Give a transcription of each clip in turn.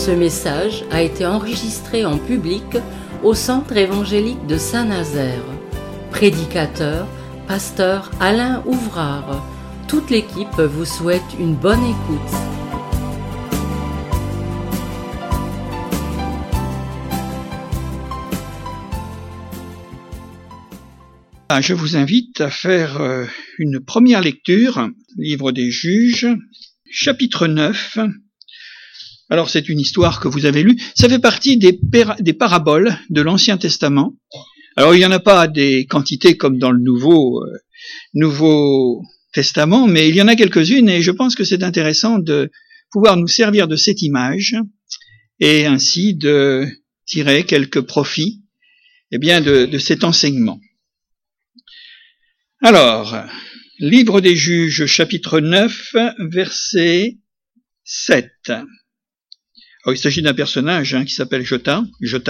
Ce message a été enregistré en public au Centre évangélique de Saint-Nazaire. Prédicateur, pasteur Alain Ouvrard. Toute l'équipe vous souhaite une bonne écoute. Je vous invite à faire une première lecture, livre des Juges, chapitre 9. Alors c'est une histoire que vous avez lue. Ça fait partie des paraboles de l'Ancien Testament. Alors il n'y en a pas des quantités comme dans le Nouveau Testament, mais il y en a quelques-unes et je pense que c'est intéressant de pouvoir nous servir de cette image et ainsi de tirer quelques profits de cet enseignement. Alors, livre des Juges, chapitre 9, verset 7. Alors, il s'agit d'un personnage qui s'appelle Jotan.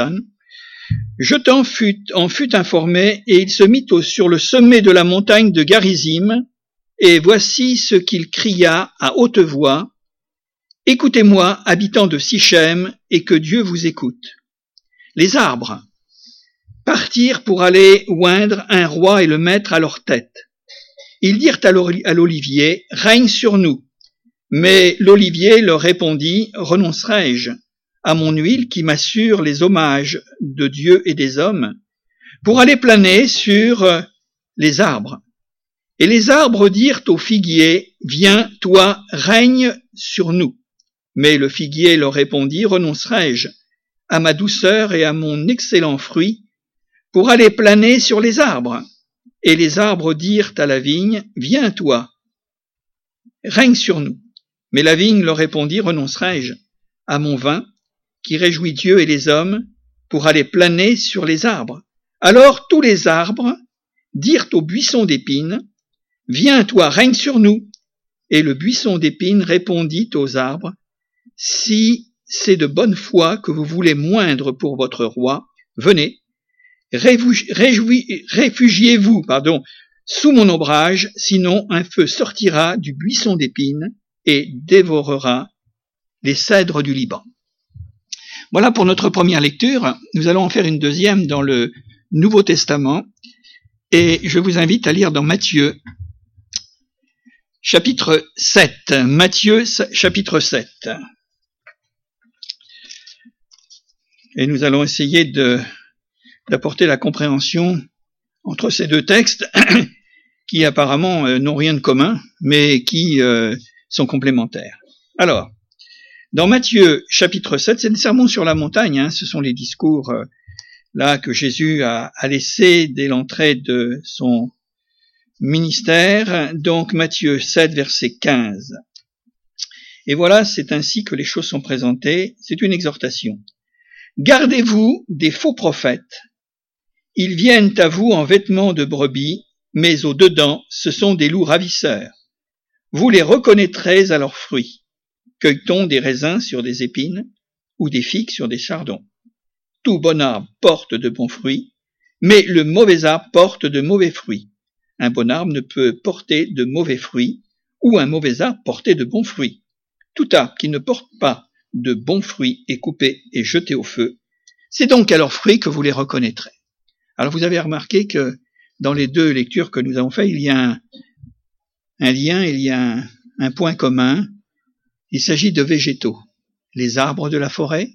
Jotan en fut informé et il se mit sur le sommet de la montagne de Garizim et voici ce qu'il cria à haute voix. « Écoutez-moi, habitants de Sichem, et que Dieu vous écoute. Les arbres partirent pour aller oindre un roi et le mettre à leur tête. Ils dirent à l'olivier, « Règne sur nous. » Mais l'olivier leur répondit, « Renoncerai-je à mon huile qui m'assure les hommages de Dieu et des hommes, pour aller planer sur les arbres. » Et les arbres dirent au figuier, « Viens, toi, règne sur nous. » Mais le figuier leur répondit, « Renoncerai-je à ma douceur et à mon excellent fruit, pour aller planer sur les arbres. » Et les arbres dirent à la vigne, « Viens toi, règne sur nous. » Mais la vigne leur répondit, « Renoncerai-je à mon vin, qui réjouit Dieu et les hommes, pour aller planer sur les arbres. » Alors tous les arbres dirent au buisson d'épines, « Viens toi, règne sur nous. » Et le buisson d'épines répondit aux arbres, « Si c'est de bonne foi que vous voulez moindre pour votre roi, venez. Réfugiez-vous, sous mon ombrage, sinon un feu sortira du buisson d'épines et dévorera les cèdres du Liban. » Voilà pour notre première lecture. Nous allons en faire une deuxième dans le Nouveau Testament et je vous invite à lire dans Matthieu, chapitre 7. Matthieu, chapitre 7. Et nous allons essayer d'apporter la compréhension entre ces deux textes qui apparemment n'ont rien de commun, mais qui sont complémentaires. Alors, dans Matthieu chapitre 7, c'est le sermon sur la montagne, ce sont les discours là que Jésus a laissés dès l'entrée de son ministère. Donc Matthieu 7, verset 15. Et voilà, c'est ainsi que les choses sont présentées, c'est une exhortation. « Gardez-vous des faux prophètes. Ils viennent à vous en vêtements de brebis, mais au dedans, ce sont des loups ravisseurs. Vous les reconnaîtrez à leurs fruits. Cueille-t-on des raisins sur des épines ou des figues sur des chardons? Tout bon arbre porte de bons fruits, mais le mauvais arbre porte de mauvais fruits. Un bon arbre ne peut porter de mauvais fruits, ou un mauvais arbre porter de bons fruits. Tout arbre qui ne porte pas de bons fruits est coupé et jeté au feu. C'est donc à leurs fruits que vous les reconnaîtrez. » Alors vous avez remarqué que dans les deux lectures que nous avons faites, il y a un lien, il y a un point commun. Il s'agit de végétaux. Les arbres de la forêt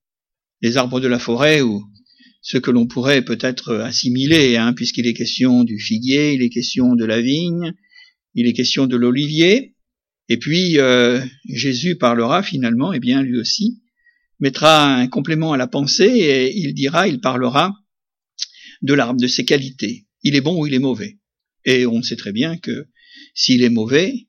ou ce que l'on pourrait peut-être assimiler, puisqu'il est question du figuier, il est question de la vigne, il est question de l'olivier. Et puis Jésus parlera finalement, lui aussi, mettra un complément à la pensée et il parlera de l'arbre, de ses qualités. Il est bon ou il est mauvais. Et on sait très bien que s'il est mauvais,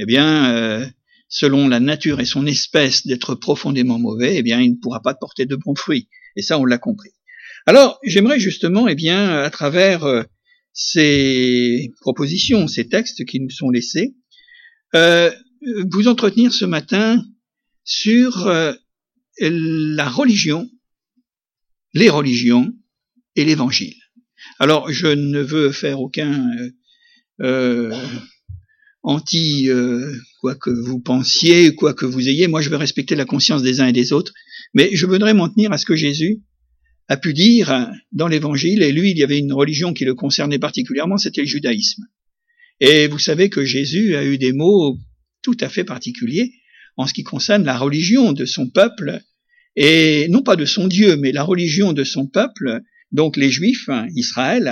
selon la nature et son espèce d'être profondément mauvais, il ne pourra pas porter de bons fruits. Et ça, on l'a compris. Alors, j'aimerais justement, à travers ces propositions, ces textes qui nous sont laissés, vous entretenir ce matin sur la religion, les religions et l'évangile. Alors, je ne veux faire quoi que vous pensiez, quoi que vous ayez. Moi, je veux respecter la conscience des uns et des autres, mais je voudrais m'en tenir à ce que Jésus a pu dire dans l'Évangile, et lui, il y avait une religion qui le concernait particulièrement, c'était le judaïsme. Et vous savez que Jésus a eu des mots tout à fait particuliers en ce qui concerne la religion de son peuple, et non pas de son Dieu, mais la religion de son peuple, donc les Juifs, Israël.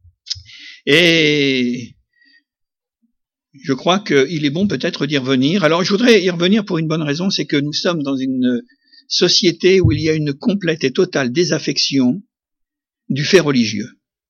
Et je crois qu'il est bon peut-être d'y revenir. Alors je voudrais y revenir pour une bonne raison, c'est que nous sommes dans une société où il y a une complète et totale désaffection du fait religieux.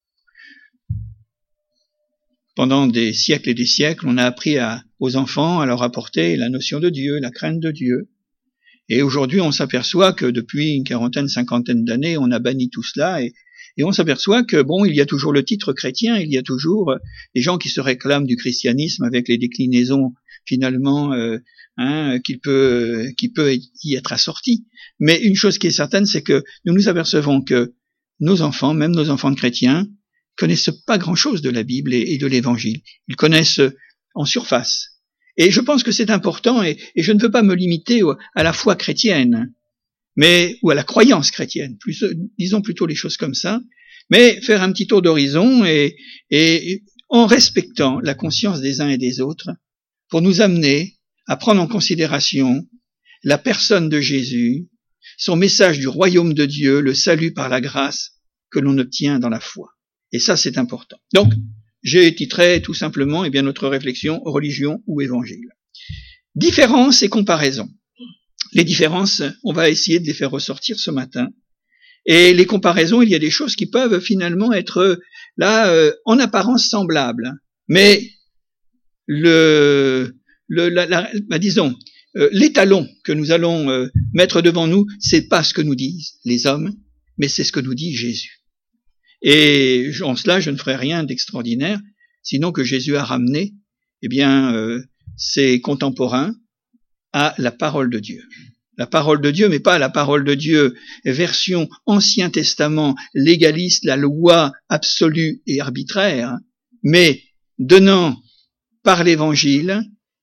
Pendant des siècles et des siècles, on a appris aux enfants à leur apporter la notion de Dieu, la crainte de Dieu. Et aujourd'hui, on s'aperçoit que depuis une quarantaine, cinquantaine d'années, on a banni tout cela et on s'aperçoit que, bon, il y a toujours le titre chrétien, il y a toujours des gens qui se réclament du christianisme avec les déclinaisons, finalement, qui peut y être assorti. Mais une chose qui est certaine, c'est que nous nous apercevons que nos enfants, même nos enfants de chrétiens, connaissent pas grand-chose de la Bible et de l'Évangile. Ils connaissent en surface. Et je pense que c'est important, et je ne veux pas me limiter à la foi chrétienne, ou à la croyance chrétienne, disons plutôt les choses comme ça, mais faire un petit tour d'horizon et en respectant la conscience des uns et des autres, pour nous amener à prendre en considération la personne de Jésus, son message du royaume de Dieu, le salut par la grâce que l'on obtient dans la foi. Et ça, c'est important. Donc, j'ai titré tout simplement notre réflexion, religion ou évangile. Différences et comparaisons. Les différences, on va essayer de les faire ressortir ce matin. Et les comparaisons, il y a des choses qui peuvent finalement être là en apparence semblables. Mais l'étalon que nous allons mettre devant nous, c'est pas ce que nous disent les hommes, mais c'est ce que nous dit Jésus. Et en cela, je ne ferai rien d'extraordinaire, sinon que Jésus a ramené, ses contemporains à la parole de Dieu. La parole de Dieu, mais pas la parole de Dieu version Ancien Testament légaliste, la loi absolue et arbitraire, mais donnant par l'Évangile,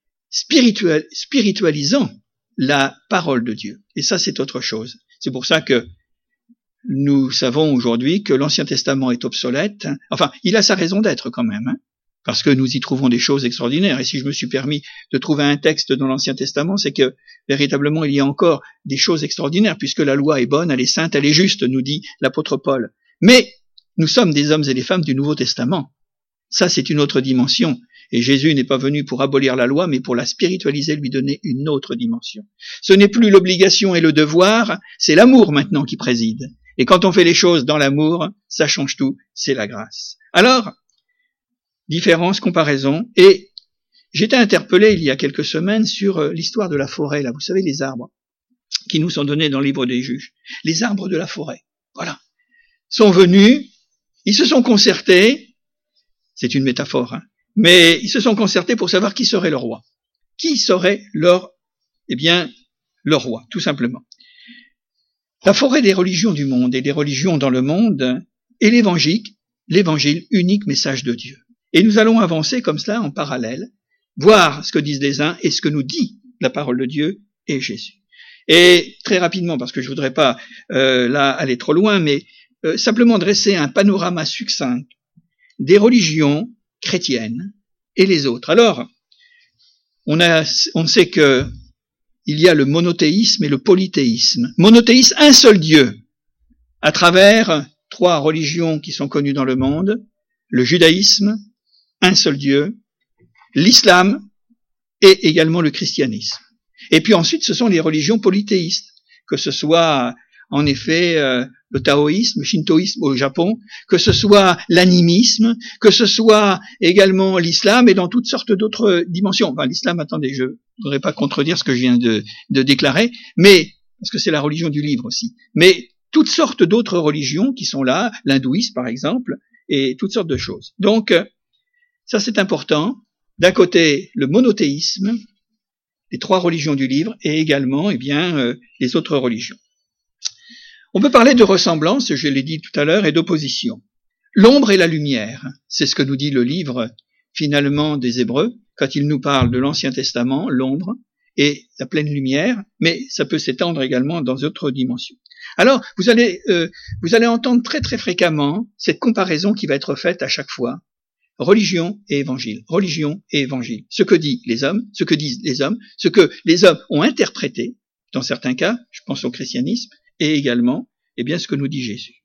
spiritualisant la parole de Dieu. Et ça, c'est autre chose. C'est pour ça que nous savons aujourd'hui que l'Ancien Testament est obsolète. Enfin, il a sa raison d'être quand même, parce que nous y trouvons des choses extraordinaires. Et si je me suis permis de trouver un texte dans l'Ancien Testament, c'est que véritablement il y a encore des choses extraordinaires, puisque la loi est bonne, elle est sainte, elle est juste, nous dit l'apôtre Paul. Mais nous sommes des hommes et des femmes du Nouveau Testament. Ça, c'est une autre dimension. Et Jésus n'est pas venu pour abolir la loi, mais pour la spiritualiser, lui donner une autre dimension. Ce n'est plus l'obligation et le devoir, c'est l'amour maintenant qui préside. Et quand on fait les choses dans l'amour, ça change tout, c'est la grâce. Alors, différence, comparaison, et j'étais interpellé il y a quelques semaines sur l'histoire de la forêt, là, vous savez, les arbres qui nous sont donnés dans le livre des juges. Les arbres de la forêt, voilà, sont venus, ils se sont concertés, c'est une métaphore, mais ils se sont concertés pour savoir qui serait le roi. Qui serait leur roi, tout simplement. La forêt des religions du monde et des religions dans le monde est l'évangile, unique message de Dieu. Et nous allons avancer comme cela en parallèle, voir ce que disent les uns et ce que nous dit la parole de Dieu et Jésus. Et très rapidement, parce que je voudrais pas là aller trop loin, mais simplement dresser un panorama succinct des religions chrétiennes et les autres. Alors, on sait que il y a le monothéisme et le polythéisme. Monothéisme, un seul Dieu, à travers 3 religions qui sont connues dans le monde, le judaïsme, un seul Dieu, l'islam et également le christianisme. Et puis ensuite, ce sont les religions polythéistes, que ce soit en effet le taoïsme, le shintoïsme au Japon, que ce soit l'animisme, que ce soit également l'islam et dans toutes sortes d'autres dimensions. Enfin, l'islam, attendez, je ne voudrais pas contredire ce que je viens de déclarer, mais parce que c'est la religion du livre aussi. Mais toutes sortes d'autres religions qui sont là, l'hindouisme par exemple, et toutes sortes de choses. Donc, ça c'est important. D'un côté, le monothéisme, les 3 religions du livre, et également, les autres religions. On peut parler de ressemblance, je l'ai dit tout à l'heure, et d'opposition. L'ombre et la lumière, c'est ce que nous dit le livre finalement des Hébreux quand il nous parle de l'Ancien Testament, l'ombre et la pleine lumière, mais ça peut s'étendre également dans d'autres dimensions. Alors, vous allez entendre très très fréquemment cette comparaison qui va être faite à chaque fois. Religion et évangile, religion et évangile. Ce que disent les hommes, ce que les hommes ont interprété, dans certains cas, je pense au christianisme, et également, eh bien, ce que nous dit Jésus.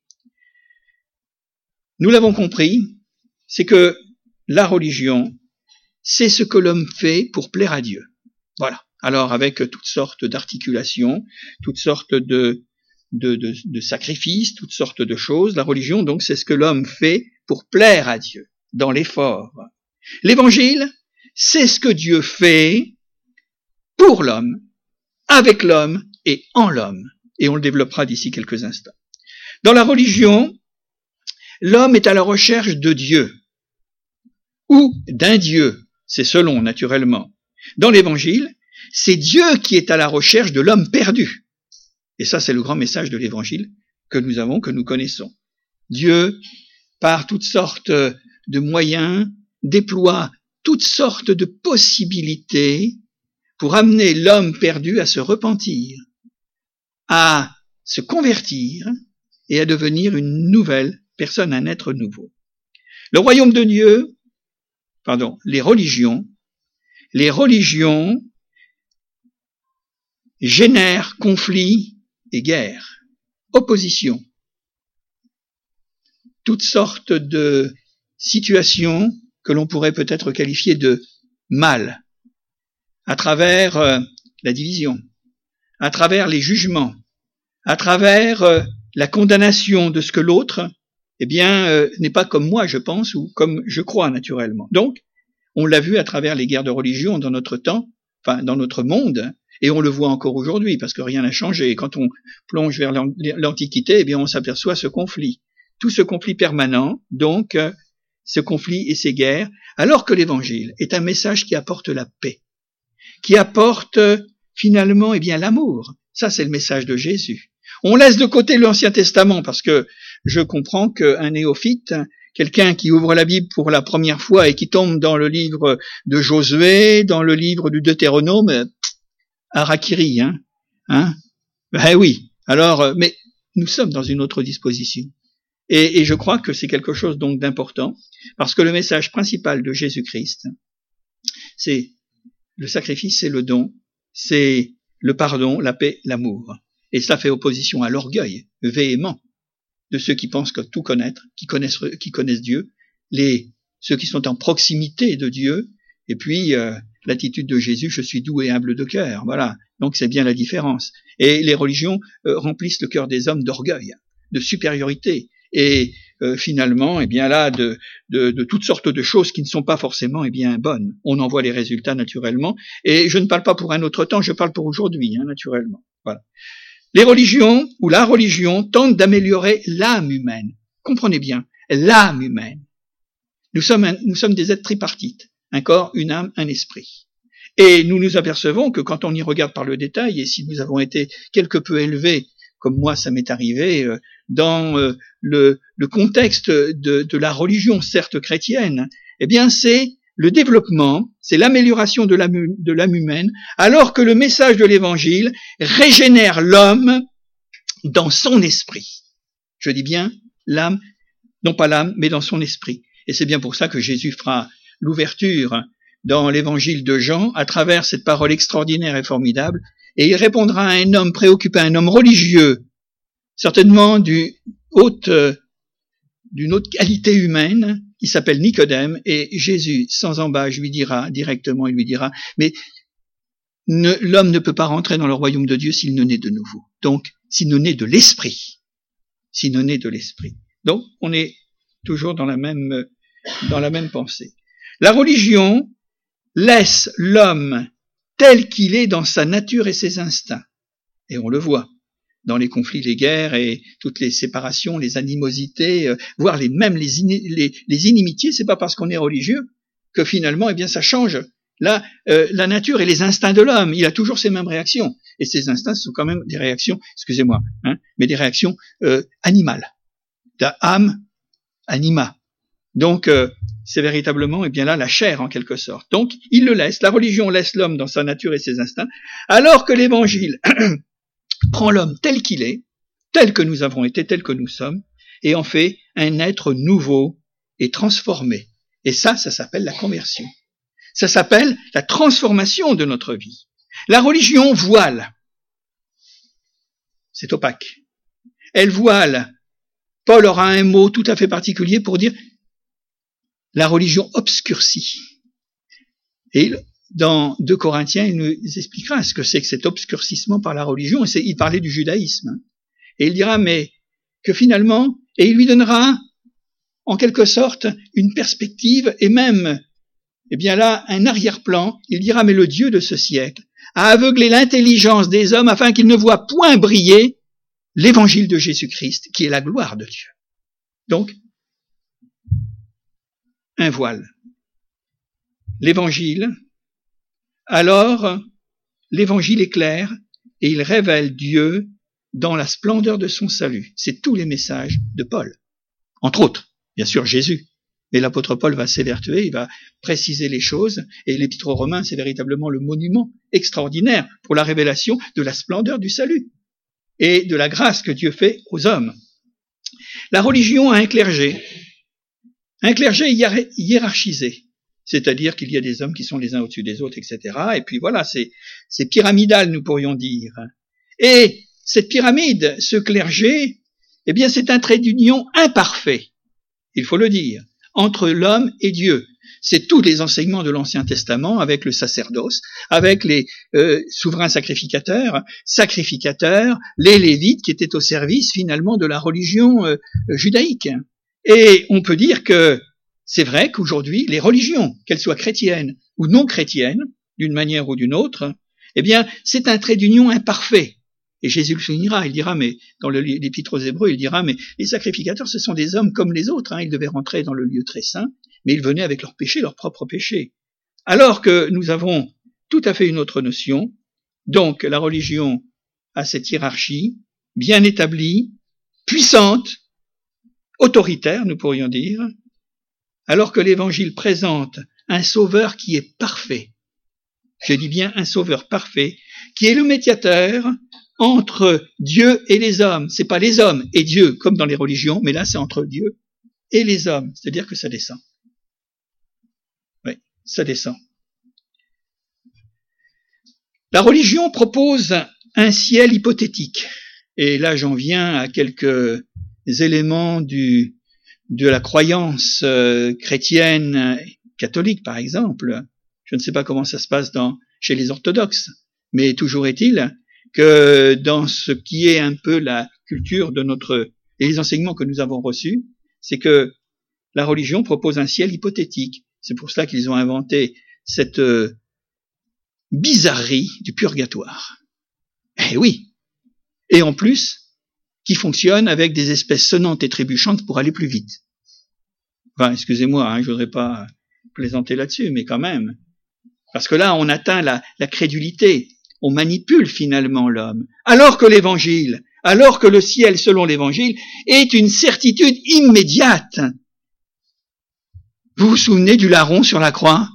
Nous l'avons compris, c'est que la religion, c'est ce que l'homme fait pour plaire à Dieu. Voilà. Alors, avec toutes sortes d'articulations, toutes sortes de sacrifices, toutes sortes de choses, la religion, donc, c'est ce que l'homme fait pour plaire à Dieu, dans l'effort. L'évangile, c'est ce que Dieu fait pour l'homme, avec l'homme et en l'homme. Et on le développera d'ici quelques instants. Dans la religion, l'homme est à la recherche de Dieu, ou d'un Dieu, c'est selon naturellement. Dans l'évangile, c'est Dieu qui est à la recherche de l'homme perdu. Et ça, c'est le grand message de l'évangile que nous avons, que nous connaissons. Dieu, par toutes sortes de moyens, déploie toutes sortes de possibilités pour amener l'homme perdu à se repentir, à se convertir et à devenir une nouvelle personne, un être nouveau. Le royaume de Dieu, les religions génèrent conflits et guerres, opposition, toutes sortes de situations que l'on pourrait peut-être qualifier de mal, à travers la division, à travers les jugements, à travers la condamnation de ce que l'autre, n'est pas comme moi, je pense, ou comme je crois naturellement. Donc, on l'a vu à travers les guerres de religion dans notre temps, dans notre monde, et on le voit encore aujourd'hui, parce que rien n'a changé. Quand on plonge vers l'Antiquité, on s'aperçoit ce conflit. Tout ce conflit permanent, donc, ce conflit et ces guerres, alors que l'Évangile est un message qui apporte la paix, qui apporte finalement l'amour. Ça, c'est le message de Jésus. On laisse de côté l'Ancien Testament parce que je comprends qu'un néophyte, quelqu'un qui ouvre la Bible pour la première fois et qui tombe dans le livre de Josué, dans le livre du Deutéronome, harakiri, oui. Alors, mais nous sommes dans une autre disposition. Et je crois que c'est quelque chose donc d'important, parce que le message principal de Jésus-Christ, c'est le sacrifice, c'est le don, c'est le pardon, la paix, l'amour. Et ça fait opposition à l'orgueil véhément de ceux qui pensent que tout connaître, qui connaissent Dieu, ceux qui sont en proximité de Dieu, et puis l'attitude de Jésus, je suis doux et humble de cœur. Voilà. Donc c'est bien la différence. Et les religions remplissent le cœur des hommes d'orgueil, de supériorité, et finalement, de toutes sortes de choses qui ne sont pas forcément bonnes. On en voit les résultats naturellement. Et je ne parle pas pour un autre temps, je parle pour aujourd'hui, naturellement. Voilà. Les religions, ou la religion, tentent d'améliorer l'âme humaine. Comprenez bien, l'âme humaine. Nous sommes des êtres tripartites. Un corps, une âme, un esprit. Et nous nous apercevons que quand on y regarde par le détail, et si nous avons été quelque peu élevés, comme moi ça m'est arrivé, dans le contexte de la religion, certes chrétienne, c'est le développement, c'est l'amélioration de l'âme humaine, alors que le message de l'Évangile régénère l'homme dans son esprit. Je dis bien l'âme, non pas l'âme, mais dans son esprit. Et c'est bien pour ça que Jésus fera l'ouverture dans l'Évangile de Jean, à travers cette parole extraordinaire et formidable, et il répondra à un homme préoccupé, un homme religieux, certainement d'une haute qualité humaine, qui s'appelle Nicodème, et Jésus, sans embâche, lui dira directement, mais l'homme ne peut pas rentrer dans le royaume de Dieu s'il ne naît de nouveau. Donc, s'il ne naît de l'esprit. Donc, on est toujours dans la même pensée. La religion laisse l'homme tel qu'il est dans sa nature et ses instincts. Et on le voit dans les conflits, les guerres et toutes les séparations, les animosités, voire même les inimitiés. C'est pas parce qu'on est religieux que finalement, ça change la nature et les instincts de l'homme. Il a toujours ces mêmes réactions. Et ces instincts sont quand même des réactions, mais des réactions animales. Âme, anima. Donc, c'est véritablement, eh bien là, la chair en quelque sorte. Donc, il le laisse. La religion laisse l'homme dans sa nature et ses instincts, alors que l'évangile prend l'homme tel qu'il est, tel que nous avons été, tel que nous sommes, et en fait un être nouveau et transformé. Et ça s'appelle la conversion. Ça s'appelle la transformation de notre vie. La religion voile. C'est opaque. Elle voile. Paul aura un mot tout à fait particulier pour dire la religion obscurcit. Et dans 2 Corinthiens, il nous expliquera ce que c'est que cet obscurcissement par la religion. Et il parlait du judaïsme. Et il dira, mais que finalement, et il lui donnera en quelque sorte une perspective et même, eh bien là, un arrière-plan. Il dira, mais le Dieu de ce siècle a aveuglé l'intelligence des hommes afin qu'ils ne voient point briller l'évangile de Jésus-Christ, qui est la gloire de Dieu. Donc, un voile. L'évangile, alors, l'évangile est clair et il révèle Dieu dans la splendeur de son salut. C'est tous les messages de Paul. Entre autres, bien sûr, Jésus. Mais l'apôtre Paul va s'évertuer, il va préciser les choses, et l'épître aux Romains, c'est véritablement le monument extraordinaire pour la révélation de la splendeur du salut et de la grâce que Dieu fait aux hommes. La religion a un clergé hiérarchisé, c'est-à-dire qu'il y a des hommes qui sont les uns au-dessus des autres, etc. Et puis voilà, c'est pyramidal, nous pourrions dire. Et cette pyramide, ce clergé, eh bien c'est un trait d'union imparfait, il faut le dire, entre l'homme et Dieu. C'est tous les enseignements de l'Ancien Testament avec le sacerdoce, avec les souverains sacrificateurs, les Lévites qui étaient au service finalement de la religion judaïque. Et on peut dire que c'est vrai qu'aujourd'hui, les religions, qu'elles soient chrétiennes ou non chrétiennes, d'une manière ou d'une autre, eh bien, c'est un trait d'union imparfait. Et Jésus le soulignera, il dira, mais dans l'Épître aux Hébreux, il dira, mais les sacrificateurs, ce sont des hommes comme les autres, ils devaient rentrer dans le lieu très saint, mais ils venaient avec leurs péchés, leurs propres péchés. Alors que nous avons tout à fait une autre notion, donc la religion a cette hiérarchie, bien établie, puissante, autoritaire, nous pourrions dire, alors que l'Évangile présente un sauveur qui est parfait. Je dis bien un sauveur parfait, qui est le médiateur entre Dieu et les hommes. C'est pas les hommes et Dieu, comme dans les religions, mais là c'est entre Dieu et les hommes. C'est-à-dire que ça descend. Oui, ça descend. La religion propose un ciel hypothétique. Et là j'en viens à quelques éléments de la croyance chrétienne catholique, par exemple. Je ne sais pas comment ça se passe chez les orthodoxes, mais toujours est-il que dans ce qui est un peu la culture et les enseignements que nous avons reçus, c'est que la religion propose un ciel hypothétique. C'est pour cela qu'ils ont inventé cette bizarrerie du purgatoire. Eh oui. Et en plus, qui fonctionne avec des espèces sonnantes et trébuchantes pour aller plus vite. Enfin, excusez-moi, je voudrais pas plaisanter là-dessus, mais quand même. Parce que là, on atteint la crédulité. On manipule finalement l'homme. Alors que l'évangile, alors que le ciel selon l'évangile est une certitude immédiate. Vous vous souvenez du larron sur la croix?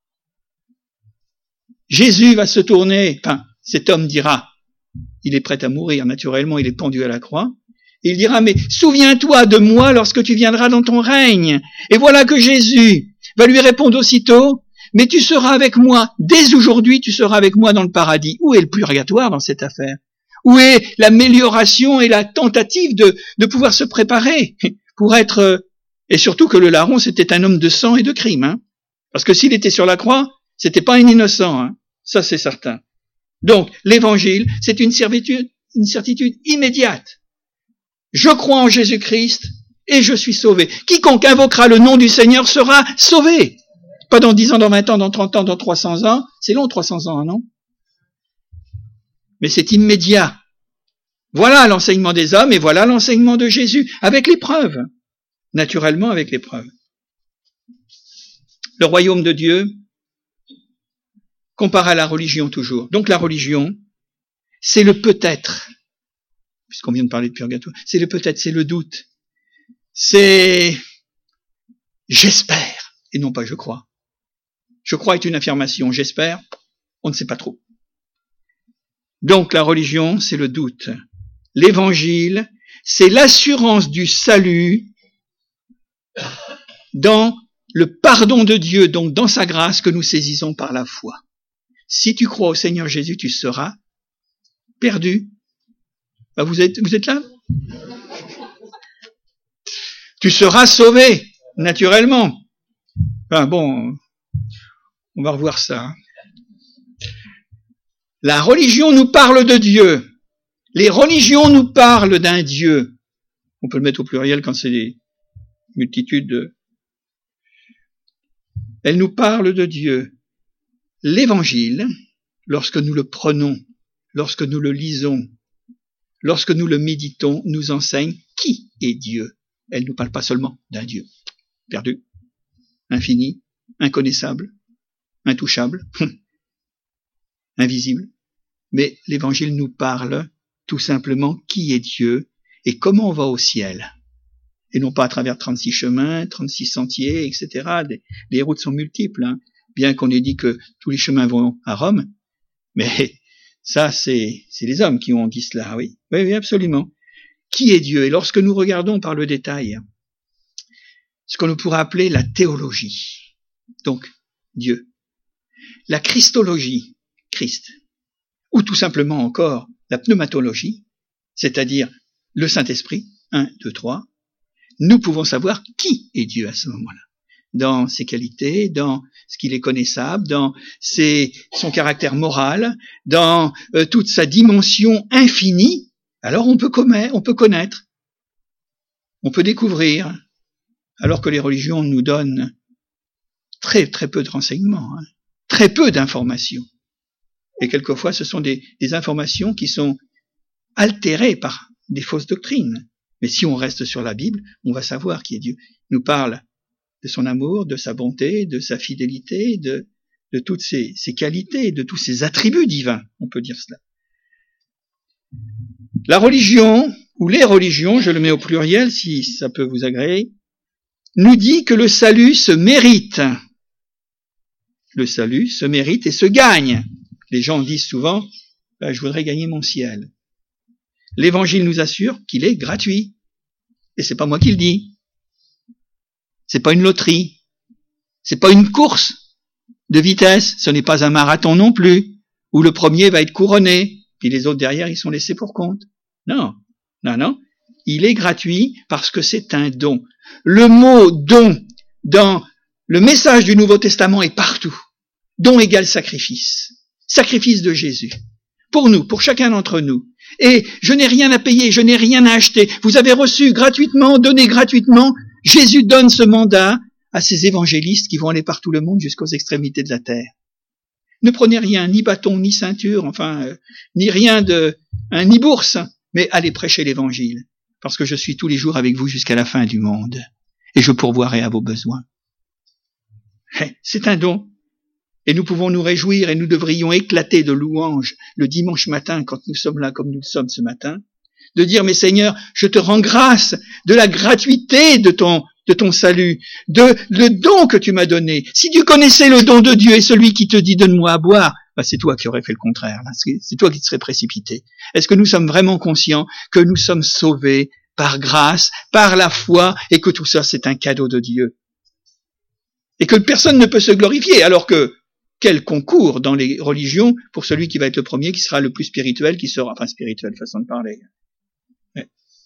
Jésus va se tourner, cet homme dira, il est prêt à mourir, naturellement, il est pendu à la croix. Et il dira, mais souviens-toi de moi lorsque tu viendras dans ton règne. Et voilà que Jésus va lui répondre aussitôt, mais tu seras avec moi, dès aujourd'hui, tu seras avec moi dans le paradis. Où est le purgatoire dans cette affaire? Où est l'amélioration et la tentative de pouvoir se préparer pour être... Et surtout que le larron, c'était un homme de sang et de crime. Parce que s'il était sur la croix, c'était pas un innocent. Ça, c'est certain. Donc, l'évangile, c'est une certitude immédiate. Je crois en Jésus-Christ et je suis sauvé. Quiconque invoquera le nom du Seigneur sera sauvé. Pas dans 10 ans, dans 20 ans, dans 30 ans, dans 300 ans. C'est long, 300 ans, non? Mais c'est immédiat. Voilà l'enseignement des hommes et voilà l'enseignement de Jésus, avec les preuves. Naturellement, avec les preuves. Le royaume de Dieu, comparé à la religion toujours. Donc la religion, c'est le peut-être. Puisqu'on vient de parler de purgatoire. C'est le peut-être, c'est le doute. C'est j'espère. et non pas je crois. Je crois est une affirmation, j'espère, on ne sait pas trop. Donc la religion, c'est le doute. L'évangile, c'est l'assurance du salut dans le pardon de Dieu, donc dans sa grâce que nous saisissons par la foi. Si tu crois au Seigneur Jésus, tu seras perdu. Ben vous êtes là? Tu seras sauvé, naturellement. Enfin bon, on va revoir ça. La religion nous parle de Dieu. Les religions nous parlent d'un Dieu. On peut le mettre au pluriel quand c'est des multitudes. Elles nous parlent de Dieu. L'évangile, lorsque nous le prenons, lorsque nous le lisons, lorsque nous le méditons, nous enseigne qui est Dieu. Elle ne nous parle pas seulement d'un Dieu perdu, infini, inconnaissable, intouchable, invisible. Mais l'évangile nous parle tout simplement qui est Dieu et comment on va au ciel. Et non pas à travers 36 chemins, 36 sentiers, etc. Les routes sont multiples, hein. Bien qu'on ait dit que tous les chemins vont à Rome. Mais ça, c'est les hommes qui ont dit cela, oui. Oui, absolument. Qui est Dieu? Et lorsque nous regardons par le détail ce qu'on pourrait appeler la théologie, donc Dieu, la christologie, Christ, ou tout simplement encore la pneumatologie, c'est-à-dire le Saint-Esprit, 1, 2, 3, nous pouvons savoir qui est Dieu à ce moment-là, dans ses qualités, dans ce qu'il est connaissable, dans son caractère moral, dans toute sa dimension infinie. Alors on peut connaître, on peut découvrir, alors que les religions nous donnent très très peu de renseignements, hein, très peu d'informations. Et quelquefois ce sont des informations qui sont altérées par des fausses doctrines. Mais si on reste sur la Bible, on va savoir qui est Dieu. Il nous parle de son amour, de sa bonté, de sa fidélité, de toutes ses qualités, de tous ses attributs divins, on peut dire cela. La religion, ou les religions, je le mets au pluriel si ça peut vous agréer, nous dit que le salut se mérite. Le salut se mérite et se gagne. Les gens disent souvent, je voudrais gagner mon ciel. L'évangile nous assure qu'il est gratuit. Et c'est pas moi qui le dis. C'est pas une loterie. C'est pas une course de vitesse. Ce n'est pas un marathon non plus, où le premier va être couronné, puis les autres derrière, ils sont laissés pour compte. Non. Il est gratuit parce que c'est un don. Le mot don dans le message du Nouveau Testament est partout. Don égale sacrifice. Sacrifice de Jésus. Pour nous, pour chacun d'entre nous. Et je n'ai rien à payer, je n'ai rien à acheter. Vous avez reçu gratuitement, donné gratuitement. Jésus donne ce mandat à ces évangélistes qui vont aller partout le monde jusqu'aux extrémités de la terre. Ne prenez rien, ni bâton, ni ceinture, ni rien ni bourse, mais allez prêcher l'évangile. Parce que je suis tous les jours avec vous jusqu'à la fin du monde. Et je pourvoirai à vos besoins. C'est un don. Et nous pouvons nous réjouir et nous devrions éclater de louanges le dimanche matin quand nous sommes là comme nous le sommes ce matin, de dire, mais Seigneur, je te rends grâce de la gratuité de ton salut, le don que tu m'as donné. Si tu connaissais le don de Dieu et celui qui te dit donne-moi à boire, c'est toi qui aurais fait le contraire, là. C'est toi qui te serais précipité. Est-ce que nous sommes vraiment conscients que nous sommes sauvés par grâce, par la foi, et que tout ça c'est un cadeau de Dieu? Et que personne ne peut se glorifier, alors que quel concours dans les religions pour celui qui va être le premier, qui sera le plus spirituel, spirituel, façon de parler. Ouais.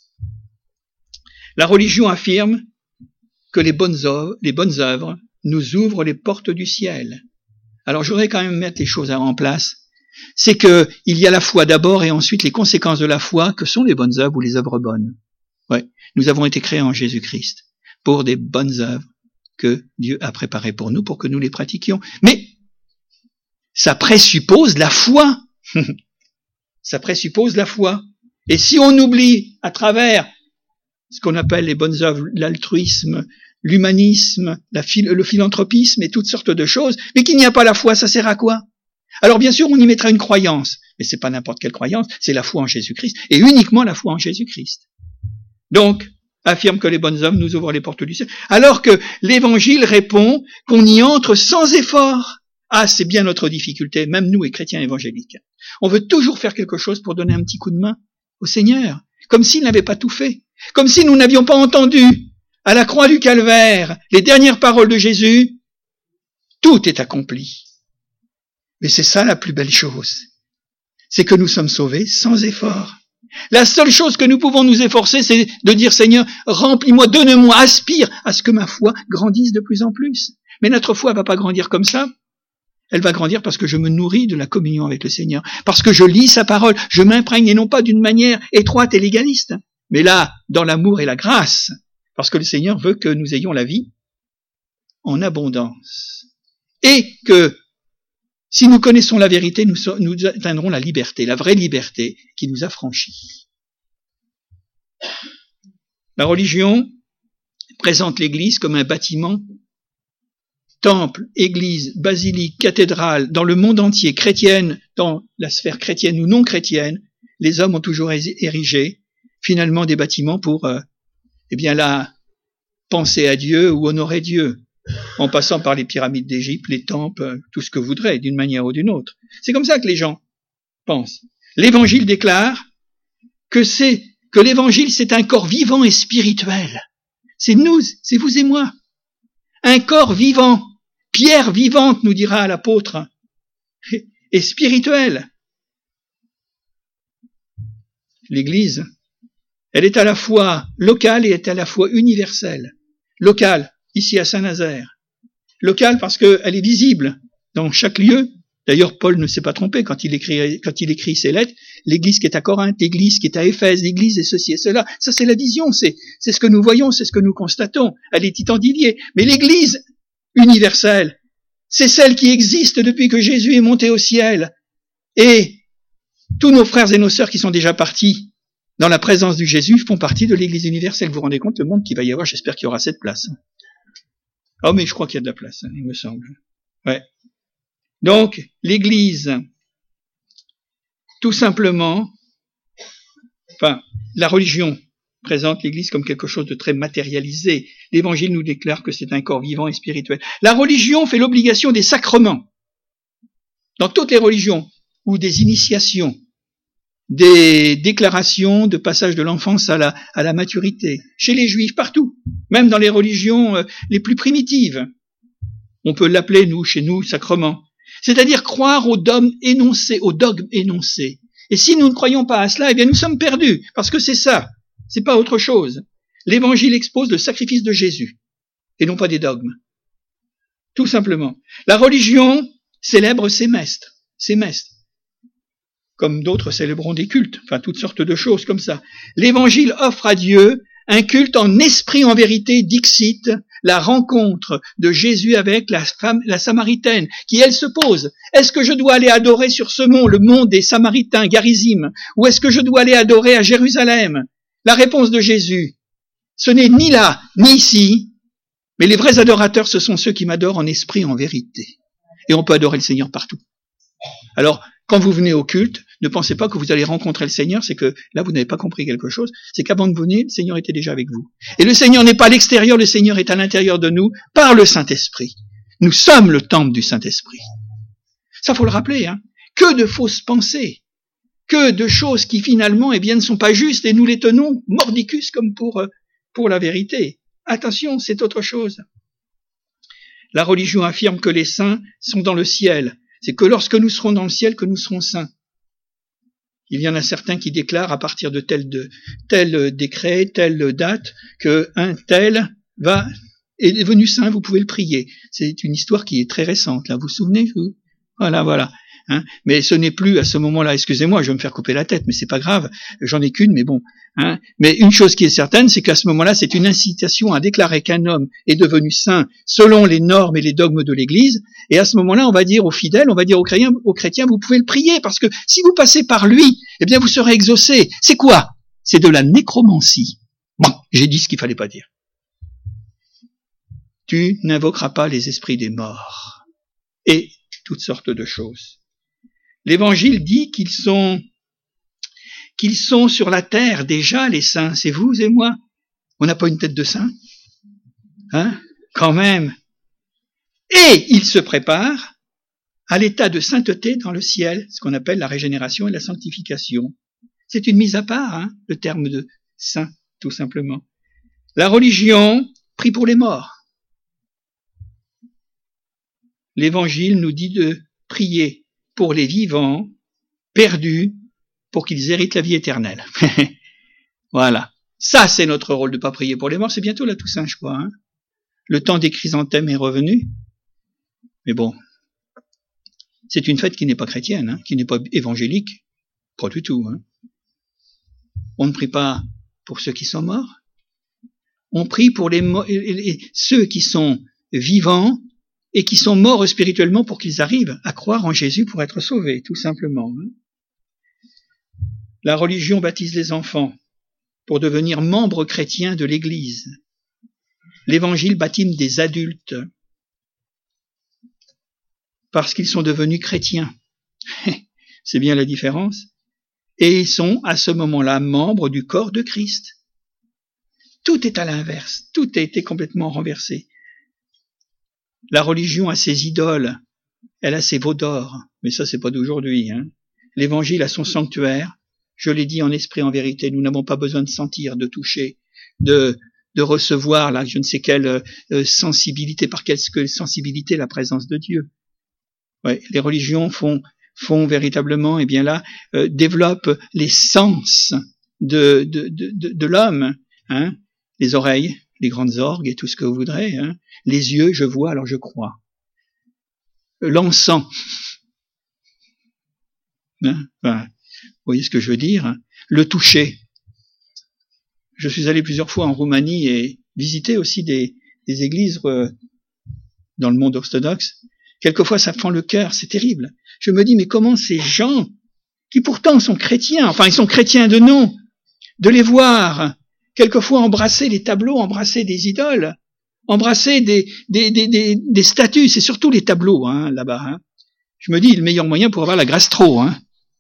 La religion affirme que les bonnes œuvres nous ouvrent les portes du ciel. Alors je voudrais quand même mettre les choses en place. C'est que il y a la foi d'abord et ensuite les conséquences de la foi que sont les bonnes œuvres ou les œuvres bonnes. Ouais. Nous avons été créés en Jésus-Christ pour des bonnes œuvres que Dieu a préparées pour nous, pour que nous les pratiquions. Mais ça présuppose la foi. Ça présuppose la foi. Et si on oublie à travers ce qu'on appelle les bonnes œuvres, l'altruisme, l'humanisme, le philanthropisme et toutes sortes de choses, mais qu'il n'y a pas la foi, ça sert à quoi? Alors bien sûr, on y mettra une croyance, mais c'est pas n'importe quelle croyance, c'est la foi en Jésus-Christ, et uniquement la foi en Jésus-Christ. Donc, affirme que les bonnes œuvres nous ouvrent les portes du ciel, alors que l'Évangile répond qu'on y entre sans effort. Ah, c'est bien notre difficulté, même nous, les chrétiens évangéliques. On veut toujours faire quelque chose pour donner un petit coup de main au Seigneur, comme s'il n'avait pas tout fait, comme si nous n'avions pas entendu à la croix du Calvaire les dernières paroles de Jésus. Tout est accompli. Mais c'est ça la plus belle chose, c'est que nous sommes sauvés sans effort. La seule chose que nous pouvons nous efforcer, c'est de dire, Seigneur, remplis-moi, donne-moi, aspire à ce que ma foi grandisse de plus en plus. Mais notre foi ne va pas grandir comme ça. Elle va grandir parce que je me nourris de la communion avec le Seigneur, parce que je lis sa parole, je m'imprègne, et non pas d'une manière étroite et légaliste, mais là, dans l'amour et la grâce, parce que le Seigneur veut que nous ayons la vie en abondance. Et que, si nous connaissons la vérité, nous atteindrons la liberté, la vraie liberté qui nous affranchit. La religion présente l'Église comme un bâtiment, temple, église, basilique, cathédrale, dans le monde entier, chrétienne, dans la sphère chrétienne ou non chrétienne, les hommes ont toujours érigé finalement des bâtiments pour la penser à Dieu ou honorer Dieu, en passant par les pyramides d'Égypte, les temples, tout ce que vous voudrez, d'une manière ou d'une autre. C'est comme ça que les gens pensent. L'Évangile déclare que l'Évangile, c'est un corps vivant et spirituel. C'est nous, c'est vous et moi. Un corps vivant, pierre vivante, nous dira l'apôtre, et spirituel. L'Église, elle est à la fois locale et est à la fois universelle. Locale, ici à Saint-Nazaire. Locale parce qu'elle est visible dans chaque lieu. D'ailleurs, Paul ne s'est pas trompé quand il écrit ses lettres. L'église qui est à Corinthe, l'église qui est à Éphèse, l'église et ceci et cela. Ça, c'est la vision, c'est ce que nous voyons, c'est ce que nous constatons. Elle est titandilier. Mais l'église universelle, c'est celle qui existe depuis que Jésus est monté au ciel. Et tous nos frères et nos sœurs qui sont déjà partis dans la présence du Jésus font partie de l'église universelle. Vous vous rendez compte le monde qu'il va y avoir? J'espère qu'il y aura cette place. Oh, mais je crois qu'il y a de la place, il me semble. Ouais. Donc, l'Église, tout simplement, la religion présente l'Église comme quelque chose de très matérialisé. L'Évangile nous déclare que c'est un corps vivant et spirituel. La religion fait l'obligation des sacrements. Dans toutes les religions, ou des initiations, des déclarations de passage de l'enfance à la maturité. Chez les Juifs, partout. Même dans les religions les plus primitives. On peut l'appeler, chez nous, sacrement. C'est-à-dire croire aux dogmes énoncés, Et si nous ne croyons pas à cela, eh bien nous sommes perdus, parce que c'est ça, c'est pas autre chose. L'Évangile expose le sacrifice de Jésus, et non pas des dogmes. Tout simplement. La religion célèbre ses mestres, comme d'autres célébreront des cultes, toutes sortes de choses comme ça. L'Évangile offre à Dieu un culte en esprit, en vérité, dixit, la rencontre de Jésus avec la femme, la Samaritaine, qui elle se pose. Est-ce que je dois aller adorer sur ce mont, le mont des Samaritains, Garizim, ou est-ce que je dois aller adorer à Jérusalem? La réponse de Jésus, ce n'est ni là, ni ici, mais les vrais adorateurs, ce sont ceux qui m'adorent en esprit, en vérité. Et on peut adorer le Seigneur partout. Alors, quand vous venez au culte, ne pensez pas que vous allez rencontrer le Seigneur, c'est que là vous n'avez pas compris quelque chose, c'est qu'avant de venir, le Seigneur était déjà avec vous. Et le Seigneur n'est pas à l'extérieur, le Seigneur est à l'intérieur de nous par le Saint-Esprit. Nous sommes le temple du Saint-Esprit. Ça faut le rappeler, hein. Que de fausses pensées, que de choses qui finalement ne sont pas justes et nous les tenons mordicus comme pour la vérité. Attention, c'est autre chose. La religion affirme que les saints sont dans le ciel. C'est que lorsque nous serons dans le ciel que nous serons saints. Il y en a certains qui déclarent à partir de tel décret, telle date, qu'un tel est devenu saint, vous pouvez le prier. C'est une histoire qui est très récente, là, vous vous souvenez, vous? Voilà. Hein, mais ce n'est plus à ce moment-là, excusez-moi, je vais me faire couper la tête, mais c'est pas grave, j'en ai qu'une, mais bon. Hein, mais une chose qui est certaine, c'est qu'à ce moment-là, c'est une incitation à déclarer qu'un homme est devenu saint selon les normes et les dogmes de l'Église, et à ce moment-là, on va dire aux fidèles, on va dire aux chrétiens, vous pouvez le prier, parce que si vous passez par lui, eh bien vous serez exaucés. C'est quoi? C'est de la nécromancie. Bon, j'ai dit ce qu'il fallait pas dire. Tu n'invoqueras pas les esprits des morts. Et toutes sortes de choses. L'Évangile dit qu'ils sont sur la terre déjà, les saints, c'est vous et moi. On n'a pas une tête de saint? Hein? Quand même. Et il se prépare à l'état de sainteté dans le ciel, ce qu'on appelle la régénération et la sanctification. C'est une mise à part, hein, le terme de saint, tout simplement. La religion prie pour les morts. L'Évangile nous dit de prier pour les vivants, perdus, pour qu'ils héritent la vie éternelle. Voilà. Ça, c'est notre rôle de pas prier pour les morts. C'est bientôt la Toussaint, je crois. Hein. Le temps des chrysanthèmes est revenu. Mais bon, c'est une fête qui n'est pas chrétienne, hein, qui n'est pas évangélique. Pas du tout. Hein. On ne prie pas pour ceux qui sont morts. On prie pour ceux qui sont vivants et qui sont morts spirituellement pour qu'ils arrivent à croire en Jésus pour être sauvés, tout simplement. La religion baptise les enfants pour devenir membres chrétiens de l'Église. L'Évangile baptise des adultes parce qu'ils sont devenus chrétiens. C'est bien la différence. Et ils sont à ce moment-là membres du corps de Christ. Tout est à l'inverse, tout a été complètement renversé. La religion a ses idoles, elle a ses veaux d'or, mais ça c'est pas d'aujourd'hui. Hein. L'Évangile a son sanctuaire, je l'ai dit en esprit, en vérité, nous n'avons pas besoin de sentir, de toucher, de recevoir là je ne sais quelle sensibilité, par quelle sensibilité la présence de Dieu. Ouais, les religions font véritablement, eh bien là, développent les sens de l'homme, hein, les oreilles, les grandes orgues et tout ce que vous voudrez, hein, les yeux, je vois, alors je crois. L'encens, hein, enfin, vous voyez ce que je veux dire, hein, le toucher. Je suis allé plusieurs fois en Roumanie et visiter aussi des églises dans le monde orthodoxe. Quelquefois, ça fend le cœur, c'est terrible. Je me dis, mais comment ces gens, qui pourtant sont chrétiens, enfin ils sont chrétiens de nom, de les voir quelquefois embrasser les tableaux, embrasser des idoles, embrasser des statues, c'est surtout les tableaux hein, là-bas. Hein. Je me dis, le meilleur moyen pour avoir la gastro. Hein.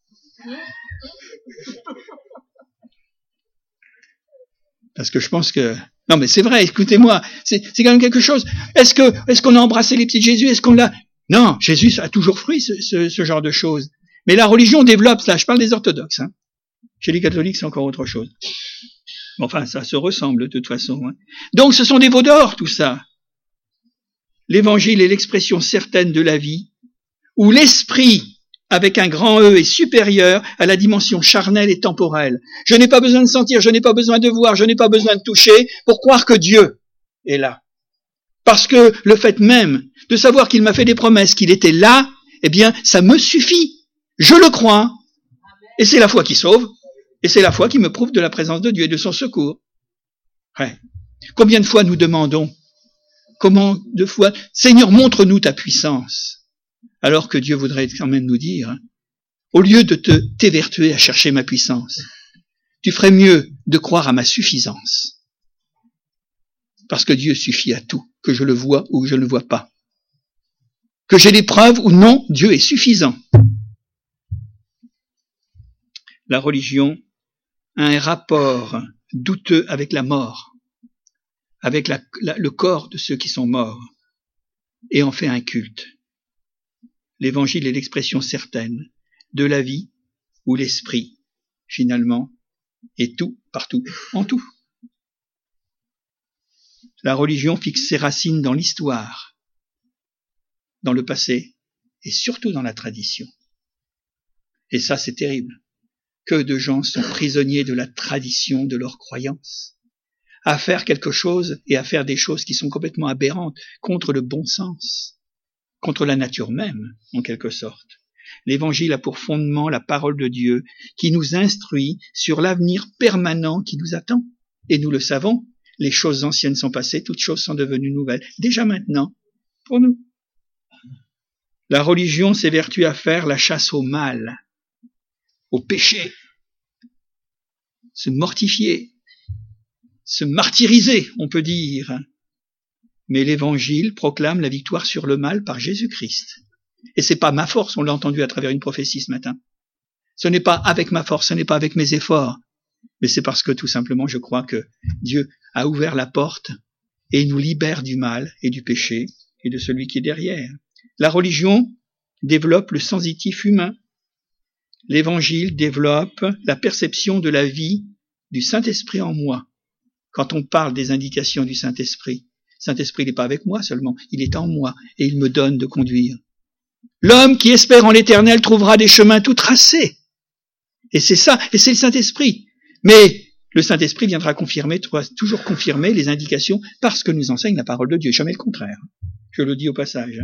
Parce que je pense que... Non mais c'est vrai, écoutez-moi, c'est quand même quelque chose. Est-ce qu'on a embrassé les petits Jésus? Est-ce qu'on l'a... Non, Jésus a toujours fui ce genre de choses. Mais la religion développe ça, je parle des orthodoxes. Hein. Chez les catholiques, c'est encore autre chose. Enfin, ça se ressemble de toute façon. Hein. Donc ce sont des veaux d'or, tout ça. L'évangile est l'expression certaine de la vie, où l'esprit, avec un grand E, est supérieur à la dimension charnelle et temporelle. Je n'ai pas besoin de sentir, je n'ai pas besoin de voir, je n'ai pas besoin de toucher pour croire que Dieu est là. Parce que le fait même de savoir qu'il m'a fait des promesses, qu'il était là, eh bien, ça me suffit. Je le crois. Et c'est la foi qui sauve. Et c'est la foi qui me prouve de la présence de Dieu et de son secours. Ouais. Combien de fois nous demandons, Seigneur, montre-nous ta puissance. Alors que Dieu voudrait quand même nous dire, au lieu de t'évertuer à chercher ma puissance, tu ferais mieux de croire à ma suffisance. Parce que Dieu suffit à tout, que je le vois ou que je ne le vois pas. Que j'ai des preuves ou non, Dieu est suffisant. La religion a un rapport douteux avec la mort, avec le corps de ceux qui sont morts, et en fait un culte. L'évangile est l'expression certaine de la vie où l'esprit, finalement, est tout, partout, en tout. La religion fixe ses racines dans l'histoire, dans le passé, et surtout dans la tradition. Et ça, c'est terrible. Que de gens sont prisonniers de la tradition de leur croyance, à faire quelque chose et à faire des choses qui sont complètement aberrantes, contre le bon sens, contre la nature même, en quelque sorte. L'Évangile a pour fondement la parole de Dieu qui nous instruit sur l'avenir permanent qui nous attend. Et nous le savons, les choses anciennes sont passées, toutes choses sont devenues nouvelles, déjà maintenant, pour nous. La religion s'évertue à faire la chasse au mal, au péché, se mortifier, se martyriser, on peut dire. Mais l'Évangile proclame la victoire sur le mal par Jésus-Christ. Et c'est pas ma force, on l'a entendu à travers une prophétie ce matin. Ce n'est pas avec ma force, ce n'est pas avec mes efforts, mais c'est parce que tout simplement je crois que Dieu a ouvert la porte et nous libère du mal et du péché et de celui qui est derrière. La religion développe le sensitif humain. L'évangile développe la perception de la vie du Saint-Esprit en moi. Quand on parle des indications du Saint-Esprit, le Saint-Esprit n'est pas avec moi seulement, il est en moi et il me donne de conduire. L'homme qui espère en l'Éternel trouvera des chemins tout tracés. Et c'est ça, et c'est le Saint-Esprit. Mais le Saint-Esprit viendra toujours confirmer les indications parce que nous enseigne la parole de Dieu, jamais le contraire. Je le dis au passage.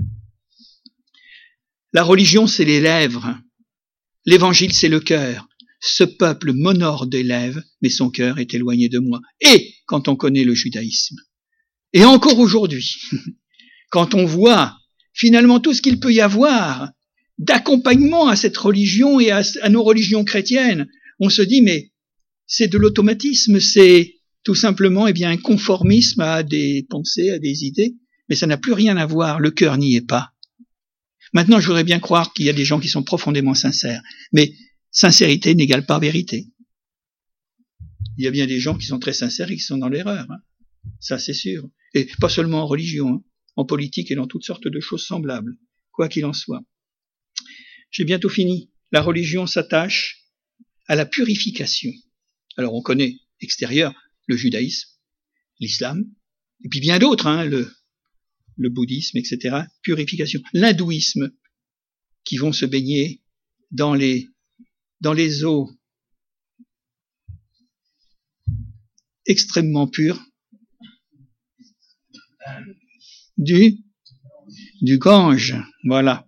La religion, c'est les lèvres. L'évangile, c'est le cœur. Ce peuple m'honore des lèvres, mais son cœur est éloigné de moi. Et quand on connaît le judaïsme, et encore aujourd'hui, quand on voit finalement tout ce qu'il peut y avoir d'accompagnement à cette religion et à nos religions chrétiennes, on se dit, mais c'est de l'automatisme, c'est tout simplement un conformisme à des pensées, à des idées, mais ça n'a plus rien à voir, le cœur n'y est pas. Maintenant, je voudrais bien croire qu'il y a des gens qui sont profondément sincères, mais sincérité n'égale pas vérité. Il y a bien des gens qui sont très sincères et qui sont dans l'erreur, ça c'est sûr. Et pas seulement en religion, en politique et dans toutes sortes de choses semblables, quoi qu'il en soit. J'ai bientôt fini. La religion s'attache à la purification. Alors on connaît extérieur le judaïsme, l'islam, et puis bien d'autres, le bouddhisme, etc. Purification. L'hindouisme, qui vont se baigner dans les eaux extrêmement pures du Gange, voilà.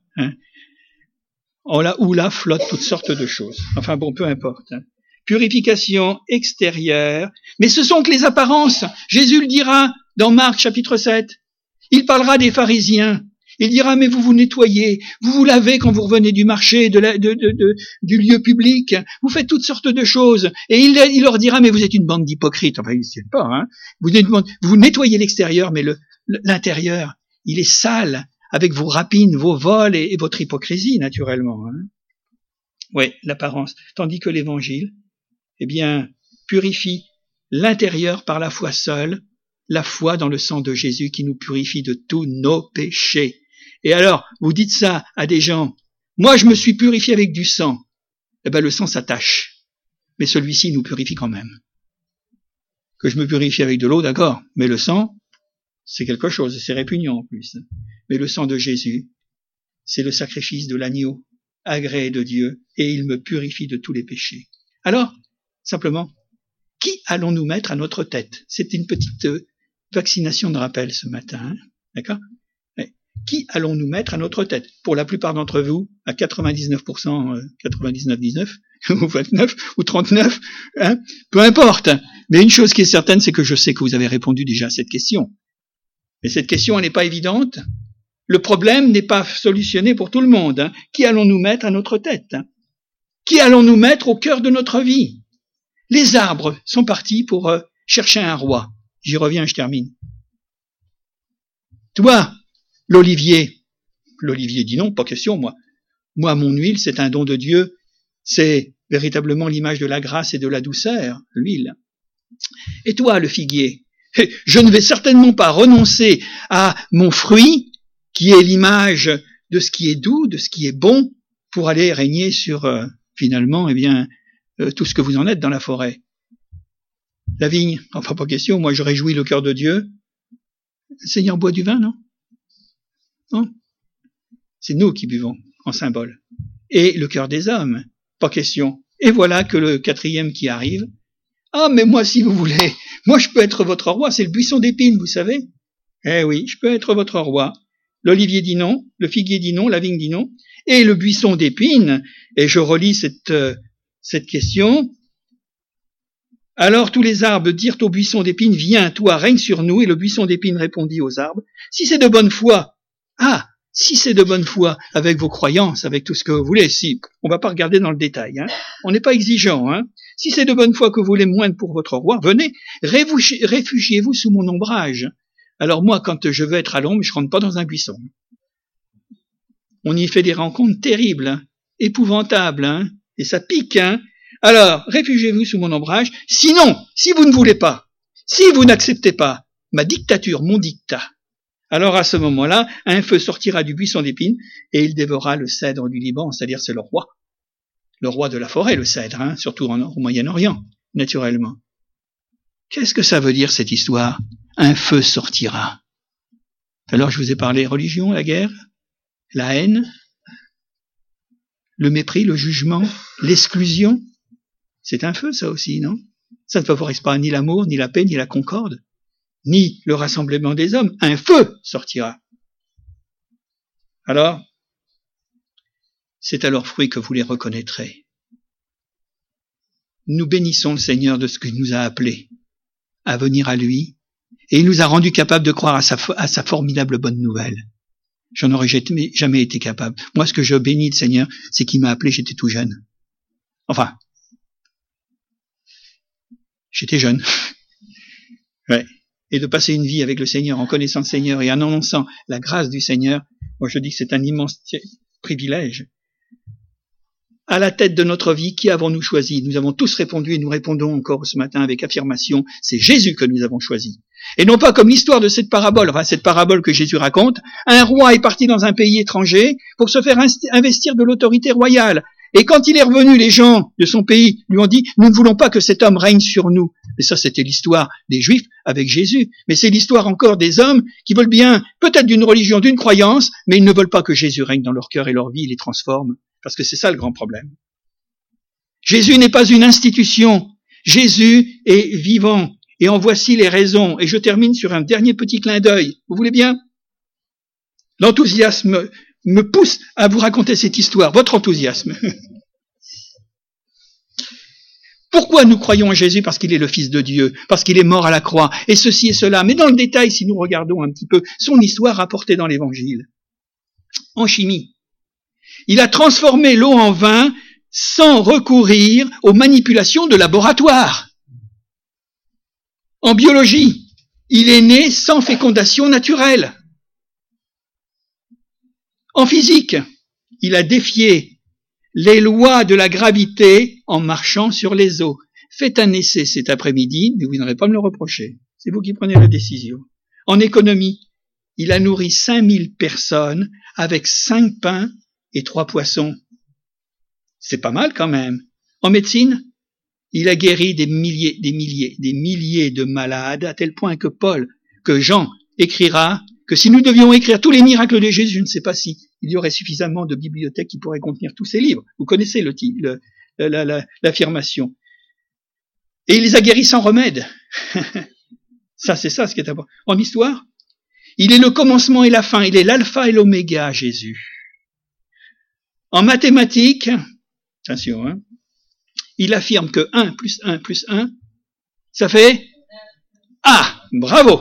Où là flottent toutes sortes de choses. Enfin bon, peu importe. Purification extérieure, mais ce sont que les apparences. Jésus le dira dans Marc chapitre 7. Il parlera des pharisiens. Il dira, mais vous vous nettoyez, vous vous lavez quand vous revenez du marché, du lieu public, vous faites toutes sortes de choses. Et il leur dira, mais vous êtes une bande d'hypocrites. Enfin, ils ne tiennent pas, Vous nettoyez l'extérieur, mais l'intérieur, il est sale, avec vos rapines, vos vols et votre hypocrisie, naturellement. Oui, l'apparence. Tandis que l'évangile, purifie l'intérieur par la foi seule, la foi dans le sang de Jésus qui nous purifie de tous nos péchés. Et alors, vous dites ça à des gens, moi je me suis purifié avec du sang. Le sang s'attache, mais celui-ci nous purifie quand même. Que je me purifie avec de l'eau, d'accord, mais le sang, c'est quelque chose, c'est répugnant en plus. Mais le sang de Jésus, c'est le sacrifice de l'agneau, agréé de Dieu, et il me purifie de tous les péchés. Alors, simplement, qui allons-nous mettre à notre tête? C'est une petite vaccination de rappel ce matin, d'accord? Qui allons-nous mettre à notre tête? Pour la plupart d'entre vous, à 99%, 99,19, ou 29, ou 39, peu importe. Mais une chose qui est certaine, c'est que je sais que vous avez répondu déjà à cette question. Mais cette question, elle n'est pas évidente. Le problème n'est pas solutionné pour tout le monde. Qui allons-nous mettre à notre tête? Qui allons-nous mettre au cœur de notre vie? Les arbres sont partis pour chercher un roi. J'y reviens, je termine. Toi, l'olivier dit non, pas question, moi. Moi, mon huile, c'est un don de Dieu. C'est véritablement l'image de la grâce et de la douceur, l'huile. Et toi, le figuier, je ne vais certainement pas renoncer à mon fruit, qui est l'image de ce qui est doux, de ce qui est bon, pour aller régner sur, finalement, tout ce que vous en êtes dans la forêt. La vigne, enfin pas question, moi je réjouis le cœur de Dieu. Le Seigneur boit du vin, non? Non? C'est nous qui buvons, en symbole. Et le cœur des hommes, pas question. Et voilà que le quatrième qui arrive. Ah, mais moi, si vous voulez, moi je peux être votre roi, c'est le buisson d'épines, vous savez? Eh oui, je peux être votre roi. L'olivier dit non, le figuier dit non, la vigne dit non, et le buisson d'épines, et je relis cette question. Alors tous les arbres dirent au buisson d'épines, viens, toi, règne sur nous, et le buisson d'épines répondit aux arbres, si c'est de bonne foi, si c'est de bonne foi, avec vos croyances, avec tout ce que vous voulez, si, on va pas regarder dans le détail, on n'est pas exigeant, si c'est de bonne foi que vous voulez moindre pour votre roi, venez, réfugiez-vous sous mon ombrage. Alors moi, quand je veux être à l'ombre, je rentre pas dans un buisson. On y fait des rencontres terribles, épouvantables, et ça pique, Alors, réfugiez-vous sous mon ombrage. Sinon, si vous ne voulez pas, Si vous n'acceptez pas ma dictature, mon dictat, alors à ce moment-là, un feu sortira du buisson d'épines et il dévorera le cèdre du Liban, c'est-à-dire c'est le roi de la forêt, le cèdre, hein, surtout au Moyen-Orient, naturellement. Qu'est-ce que ça veut dire cette histoire? Un feu sortira. Alors je vous ai parlé religion, la guerre, la haine, le mépris, le jugement, l'exclusion. C'est un feu ça aussi, non? Ça ne favorise pas ni l'amour, ni la paix, ni la concorde, ni le rassemblement des hommes. Un feu sortira. Alors, c'est à leurs fruits que vous les reconnaîtrez. Nous bénissons le Seigneur de ce qu'il nous a appelés à venir à lui, et il nous a rendus capables de croire à sa formidable bonne nouvelle. J'en aurais jamais été capable. Moi, ce que je bénis le Seigneur, c'est qu'il m'a appelé, j'étais tout jeune. Enfin, j'étais jeune. Ouais. Et de passer une vie avec le Seigneur, en connaissant le Seigneur et en annonçant la grâce du Seigneur, moi je dis que c'est un immense privilège. À la tête de notre vie, qui avons-nous choisi? Nous avons tous répondu et nous répondons encore ce matin avec affirmation, c'est Jésus que nous avons choisi. Et non pas comme l'histoire de cette parabole, cette parabole que Jésus raconte, un roi est parti dans un pays étranger pour se faire investir de l'autorité royale. Et quand il est revenu, les gens de son pays lui ont dit, nous ne voulons pas que cet homme règne sur nous. Et ça, c'était l'histoire des Juifs avec Jésus. Mais c'est l'histoire encore des hommes qui veulent bien, peut-être d'une religion, d'une croyance, mais ils ne veulent pas que Jésus règne dans leur cœur et leur vie, il les transforme. Parce que c'est ça le grand problème. Jésus n'est pas une institution. Jésus est vivant. Et en voici les raisons. Et je termine sur un dernier petit clin d'œil. Vous voulez bien? L'enthousiasme me pousse à vous raconter cette histoire. Votre enthousiasme. Pourquoi nous croyons en Jésus? Parce qu'il est le Fils de Dieu. Parce qu'il est mort à la croix. Et ceci et cela. Mais dans le détail, si nous regardons un petit peu son histoire rapportée dans l'Évangile. En chimie. Il a transformé l'eau en vin sans recourir aux manipulations de laboratoire. En biologie, il est né sans fécondation naturelle. En physique, il a défié les lois de la gravité en marchant sur les eaux. Faites un essai cet après-midi, mais vous n'aurez pas à me le reprocher. C'est vous qui prenez la décision. En économie, il a nourri 5000 personnes avec 5 pains et 3 poissons. C'est pas mal quand même. En médecine, il a guéri des milliers de malades, à tel point que Jean écrira que si nous devions écrire tous les miracles de Jésus, je ne sais pas si il y aurait suffisamment de bibliothèques qui pourraient contenir tous ces livres. Vous connaissez l'affirmation. Et il les a guéris sans remède. Ça, c'est ça ce qui est important. En histoire, il est le commencement et la fin. Il est l'alpha et l'oméga, Jésus. En mathématiques, attention, hein, il affirme que 1 plus 1 plus 1, ça fait A. Bravo.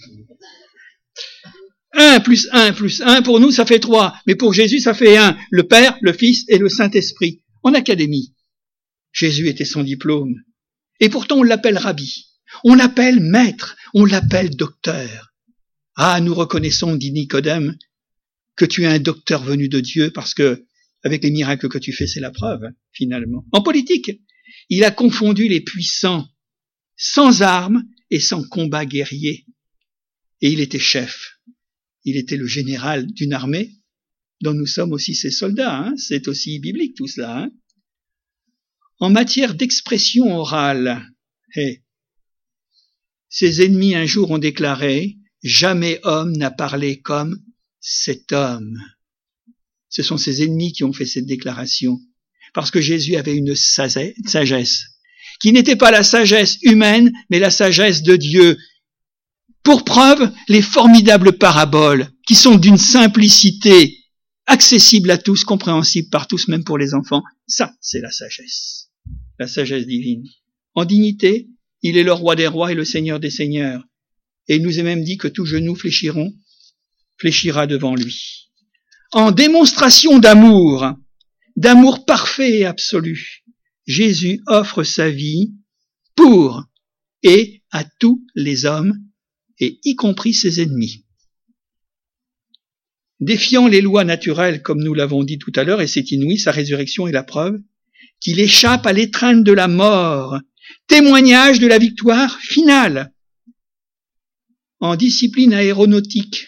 1 plus 1 plus 1, pour nous, ça fait 3. Mais pour Jésus, ça fait 1. Le Père, le Fils et le Saint-Esprit. En académie, Jésus était sans diplôme. Et pourtant, on l'appelle rabbi. On l'appelle maître. On l'appelle docteur. Ah, nous reconnaissons, dit Nicodème, que tu es un docteur venu de Dieu parce que avec les miracles que tu fais, c'est la preuve, finalement. En politique, il a confondu les puissants sans armes et sans combat guerrier. Et il était chef. Il était le général d'une armée dont nous sommes aussi ses soldats. Hein. C'est aussi biblique tout cela. Hein. En matière d'expression orale, ses ennemis un jour ont déclaré « Jamais homme n'a parlé comme cet homme ». Ce sont ses ennemis qui ont fait cette déclaration. Parce que Jésus avait une sagesse, qui n'était pas la sagesse humaine, mais la sagesse de Dieu. Pour preuve, les formidables paraboles, qui sont d'une simplicité accessible à tous, compréhensible par tous, même pour les enfants, ça, c'est la sagesse divine. En dignité, il est le roi des rois et le seigneur des seigneurs. Et il nous est même dit que tout genou fléchira devant lui. En démonstration d'amour parfait et absolu, Jésus offre sa vie pour et à tous les hommes, et y compris ses ennemis. Défiant les lois naturelles, comme nous l'avons dit tout à l'heure, et c'est inouï, sa résurrection est la preuve, qu'il échappe à l'étreinte de la mort, témoignage de la victoire finale. en discipline aéronautique,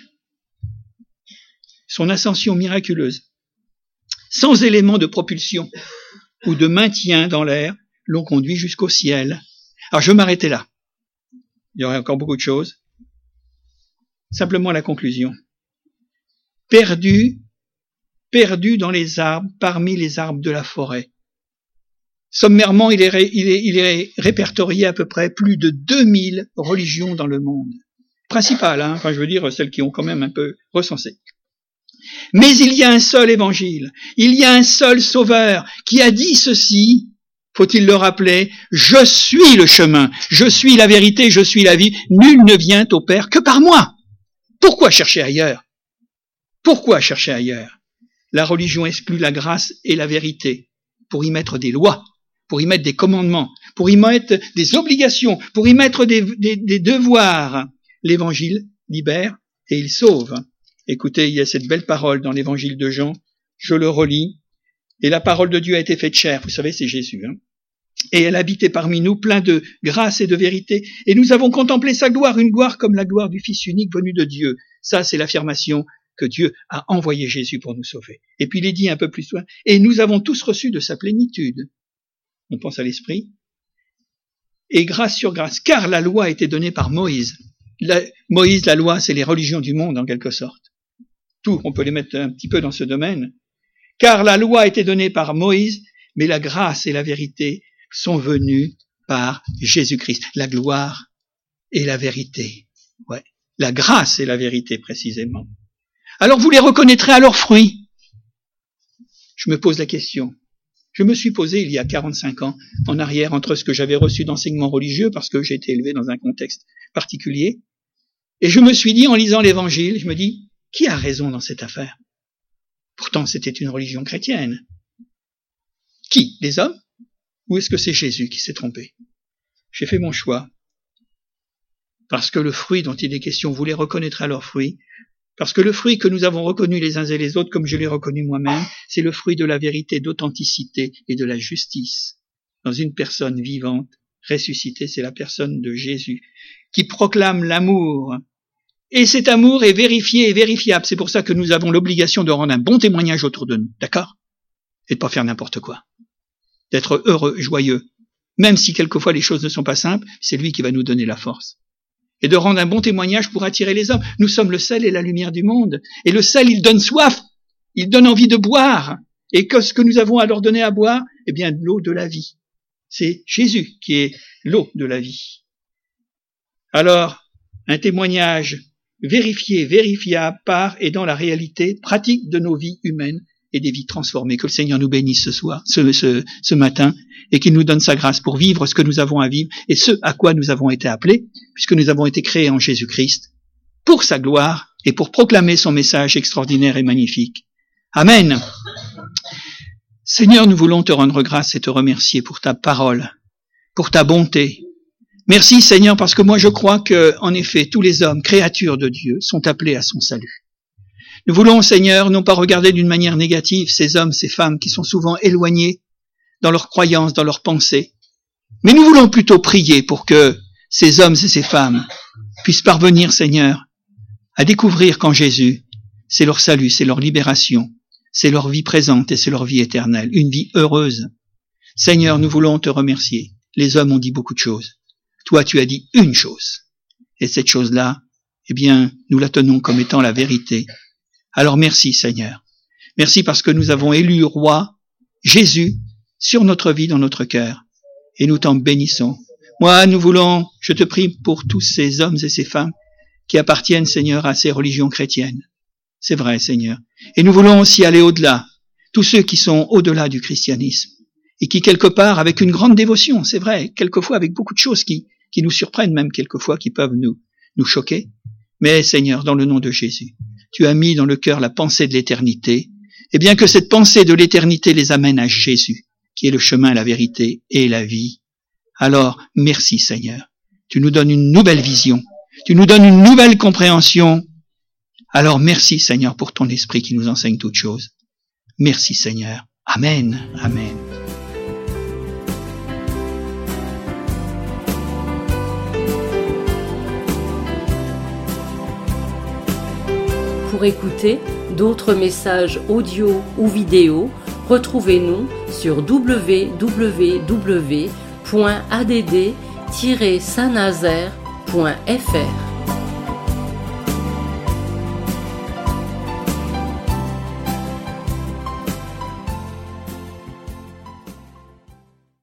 son ascension miraculeuse, sans élément de propulsion ou de maintien dans l'air, l'ont conduit jusqu'au ciel. Alors je vais m'arrêter là. Il y aurait encore beaucoup de choses. Simplement la conclusion. Perdu dans les arbres, parmi les arbres de la forêt. Sommairement, il est répertorié à peu près plus de 2000 religions dans le monde. Principales, hein, enfin je veux dire celles qui ont quand même un peu recensé. Mais il y a un seul évangile, il y a un seul sauveur qui a dit ceci, faut-il le rappeler, je suis le chemin, je suis la vérité, je suis la vie, nul ne vient au Père que par moi. Pourquoi chercher ailleurs? Pourquoi chercher ailleurs? La religion exclut la grâce et la vérité pour y mettre des lois, pour y mettre des commandements, pour y mettre des obligations, pour y mettre des devoirs. L'évangile libère et il sauve. Écoutez, il y a cette belle parole dans l'évangile de Jean, je le relis, et la parole de Dieu a été faite chair, vous savez, c'est Jésus, hein. Et elle habitait parmi nous, plein de grâce et de vérité, et nous avons contemplé sa gloire, une gloire comme la gloire du Fils unique venu de Dieu. Ça, c'est l'affirmation que Dieu a envoyé Jésus pour nous sauver. Et puis il est dit un peu plus loin, et nous avons tous reçu de sa plénitude. On pense à l'Esprit. Et grâce sur grâce, car la loi a été donnée par Moïse. Moïse, la loi, c'est les religions du monde en quelque sorte. Tout, on peut les mettre un petit peu dans ce domaine. Car la loi a été donnée par Moïse, mais la grâce et la vérité sont venues par Jésus-Christ. La gloire et la vérité. Ouais. La grâce et la vérité, précisément. Alors vous les reconnaîtrez à leurs fruits. Je me pose la question. Je me suis posé il y a 45 ans en arrière entre ce que j'avais reçu d'enseignement religieux parce que j'ai été élevé dans un contexte particulier. Et je me suis dit, en lisant l'évangile, je me dis, qui a raison dans cette affaire? Pourtant, c'était une religion chrétienne. Qui? Les hommes? Ou est-ce que c'est Jésus qui s'est trompé? J'ai fait mon choix. Parce que le fruit dont il est question, vous les reconnaîtrez à leurs fruits. Parce que le fruit que nous avons reconnu les uns et les autres, comme je l'ai reconnu moi-même, c'est le fruit de la vérité, d'authenticité et de la justice. Dans une personne vivante, ressuscitée, c'est la personne de Jésus, qui proclame l'amour. Et cet amour est vérifié et vérifiable. C'est pour ça que nous avons l'obligation de rendre un bon témoignage autour de nous. D'accord? Et de pas faire n'importe quoi. D'être heureux, joyeux. Même si quelquefois les choses ne sont pas simples, c'est lui qui va nous donner la force. Et de rendre un bon témoignage pour attirer les hommes. Nous sommes le sel et la lumière du monde. Et le sel, il donne soif. Il donne envie de boire. Et que ce que nous avons à leur donner à boire? Eh bien, l'eau de la vie. C'est Jésus qui est l'eau de la vie. Alors, un témoignage vérifié, vérifiable par et dans la réalité pratique de nos vies humaines et des vies transformées. Que le Seigneur nous bénisse ce matin, et qu'il nous donne sa grâce pour vivre ce que nous avons à vivre et ce à quoi nous avons été appelés, puisque nous avons été créés en Jésus-Christ, pour sa gloire et pour proclamer son message extraordinaire et magnifique. Amen. Seigneur, nous voulons te rendre grâce et te remercier pour ta parole, pour ta bonté. Merci Seigneur, parce que moi je crois que, en effet, tous les hommes, créatures de Dieu, sont appelés à son salut. Nous voulons, Seigneur, non pas regarder d'une manière négative ces hommes, ces femmes qui sont souvent éloignés dans leurs croyances, dans leurs pensées, mais nous voulons plutôt prier pour que ces hommes et ces femmes puissent parvenir, Seigneur, à découvrir qu'en Jésus, c'est leur salut, c'est leur libération, c'est leur vie présente et c'est leur vie éternelle, une vie heureuse. Seigneur, nous voulons te remercier. Les hommes ont dit beaucoup de choses. Toi, tu as dit une chose. Et cette chose-là, eh bien, nous la tenons comme étant la vérité. Alors merci, Seigneur. Merci parce que nous avons élu roi Jésus sur notre vie, dans notre cœur. Et nous t'en bénissons. Moi, nous voulons, je te prie pour tous ces hommes et ces femmes qui appartiennent, Seigneur, à ces religions chrétiennes. C'est vrai, Seigneur. Et nous voulons aussi aller au-delà. Tous ceux qui sont au-delà du christianisme. Et qui, quelque part, avec une grande dévotion, c'est vrai, quelquefois avec beaucoup de choses qui nous surprennent, même quelquefois, qui peuvent nous choquer. Mais, Seigneur, dans le nom de Jésus, tu as mis dans le cœur la pensée de l'éternité, et bien que cette pensée de l'éternité les amène à Jésus, qui est le chemin, la vérité et la vie. Alors, merci, Seigneur. Tu nous donnes une nouvelle vision. Tu nous donnes une nouvelle compréhension. Alors, merci, Seigneur, pour ton esprit qui nous enseigne toutes choses. Merci, Seigneur. Amen. Amen. Pour écouter d'autres messages audio ou vidéo, retrouvez-nous sur www.add-saint-nazaire.fr.